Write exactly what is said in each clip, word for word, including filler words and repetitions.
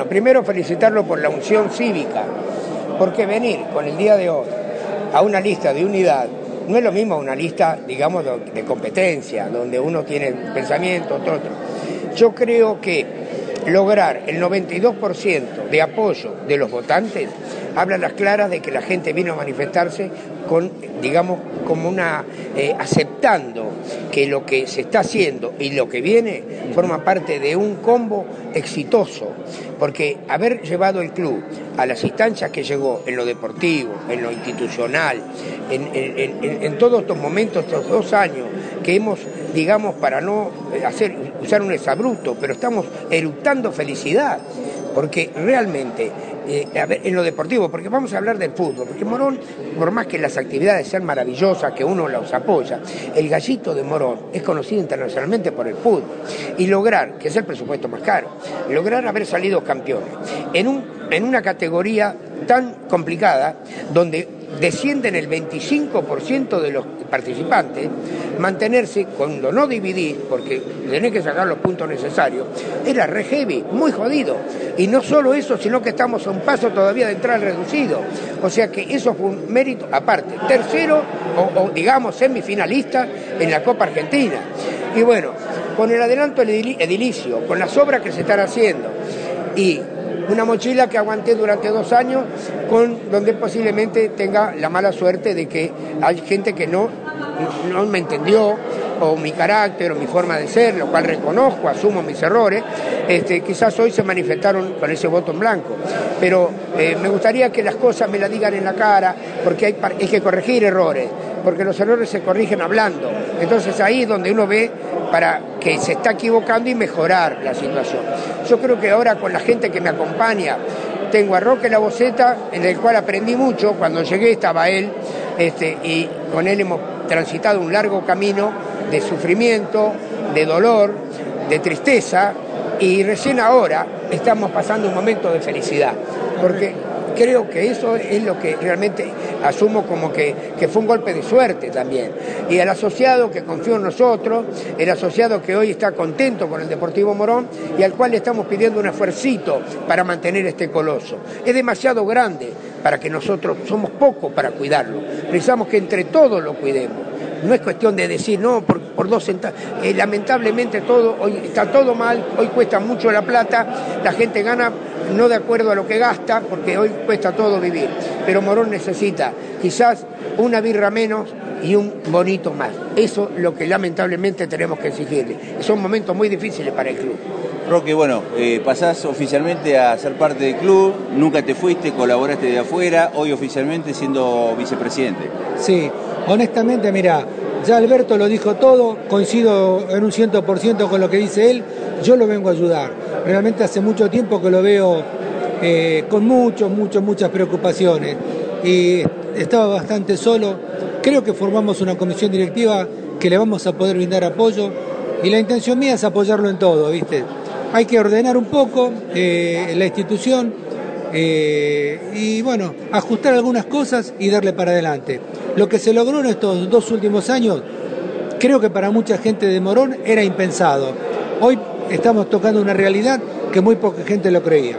primero felicitarlo por la unción cívica, porque venir con el día de hoy a una lista de unidad no es lo mismo a una lista, digamos, de competencia, donde uno tiene pensamiento, otro, otro. Yo creo que lograr el noventa y dos por ciento de apoyo de los votantes habla a las claras de que la gente vino a manifestarse con, digamos, como una, eh, aceptando que lo que se está haciendo y lo que viene forma parte de un combo exitoso, porque haber llevado el club a las instancias que llegó en lo deportivo, en lo institucional, en, en, en, en todos estos momentos, estos dos años que hemos, digamos, para no hacer, usar un exabrupto, pero estamos eructando felicidad, porque realmente, eh, a ver, en lo deportivo, porque vamos a hablar del fútbol, porque Morón, por más que las actividades sean maravillosas, que uno los apoya, el gallito de Morón es conocido internacionalmente por el fútbol, y lograr, que es el presupuesto más caro, lograr haber salido campeones en, un, en una categoría tan complicada, donde descienden el veinticinco por ciento de los participantes, mantenerse cuando no dividís, porque tenés que sacar los puntos necesarios, era re heavy, muy jodido. Y no solo eso, sino que estamos a un paso todavía de entrar al reducido. O sea que eso fue un mérito aparte. Tercero, o, o digamos semifinalista en la Copa Argentina. Y bueno, con el adelanto edilicio, con las obras que se están haciendo, y una mochila que aguanté durante dos años, con donde posiblemente tenga la mala suerte de que hay gente que no, no me entendió, o mi carácter, o mi forma de ser, lo cual reconozco, asumo mis errores, este, quizás hoy se manifestaron con ese voto en blanco. Pero eh, me gustaría que las cosas me las digan en la cara, porque hay, hay que corregir errores, porque los errores se corrigen hablando. Entonces ahí es donde uno ve para que se está equivocando y mejorar la situación. Yo creo que ahora con la gente que me acompaña, tengo a Roque La Boceta, en el cual aprendí mucho. Cuando llegué estaba él, este, y con él hemos transitado un largo camino de sufrimiento, de dolor, de tristeza, y recién ahora estamos pasando un momento de felicidad, porque creo que eso es lo que realmente asumo como que, que fue un golpe de suerte también. Y el asociado que confió en nosotros, el asociado que hoy está contento con el Deportivo Morón y al cual le estamos pidiendo un esfuercito para mantener este coloso. Es demasiado grande para que nosotros, somos pocos para cuidarlo. Precisamos que entre todos lo cuidemos. No es cuestión de decir, no, por, por dos centavos. Eh, lamentablemente todo, hoy está todo mal, hoy cuesta mucho la plata, la gente gana no de acuerdo a lo que gasta, porque hoy cuesta todo vivir. Pero Morón necesita quizás una birra menos y un bonito más. Eso es lo que lamentablemente tenemos que exigirle. Son momentos muy difíciles para el club. Roque, bueno, eh, pasás oficialmente a ser parte del club, nunca te fuiste, colaboraste de afuera, hoy oficialmente siendo vicepresidente. Sí, honestamente, mira, ya Alberto lo dijo todo, coincido en un cien por ciento con lo que dice él, yo lo vengo a ayudar. Realmente hace mucho tiempo que lo veo eh, con muchos, muchos, muchas preocupaciones y estaba bastante solo. Creo que formamos una comisión directiva que le vamos a poder brindar apoyo y la intención mía es apoyarlo en todo, ¿viste? Hay que ordenar un poco eh, la institución eh, y, bueno, ajustar algunas cosas y darle para adelante. Lo que se logró en estos dos últimos años, creo que para mucha gente de Morón era impensado. Hoy estamos tocando una realidad que muy poca gente lo creía.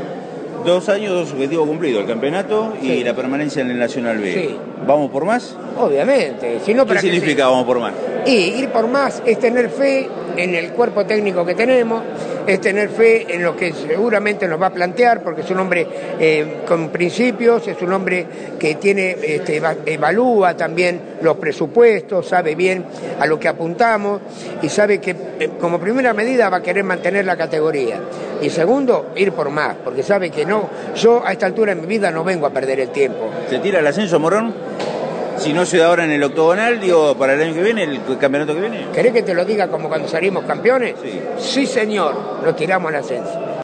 Dos años, dos objetivos cumplidos, el campeonato y sí, la permanencia en el Nacional B. Sí. ¿Vamos por más? Obviamente. Si no, ¿Qué significa vamos por más? Y ir por más es tener fe en el cuerpo técnico que tenemos, es tener fe en lo que seguramente nos va a plantear, porque es un hombre eh, con principios, es un hombre que tiene, este, evalúa también los presupuestos, sabe bien a lo que apuntamos y sabe que eh, como primera medida va a querer mantener la categoría. Y segundo, ir por más, porque sabe que no, yo a esta altura de mi vida no vengo a perder el tiempo. ¿Se tira el ascenso, Morón? Si no se da ahora en el octogonal, digo, para el año que viene, el campeonato que viene. ¿Querés que te lo diga como cuando salimos campeones? Sí. Sí, señor, lo tiramos al ascenso.